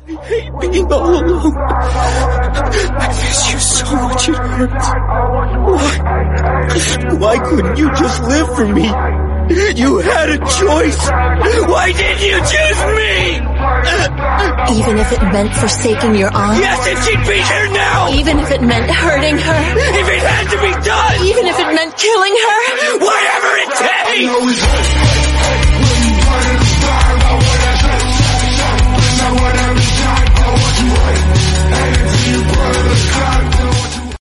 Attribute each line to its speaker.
Speaker 1: hate being all alone. I miss you so much it hurts. Why couldn't you just live for me? You had a choice. Why did you choose me?
Speaker 2: Even if it meant forsaking your aunt?
Speaker 1: Yes, and she'd be here now!
Speaker 2: Even if it meant hurting her?
Speaker 1: If it had to be done!
Speaker 2: Even if it meant killing her?
Speaker 1: Whatever it takes!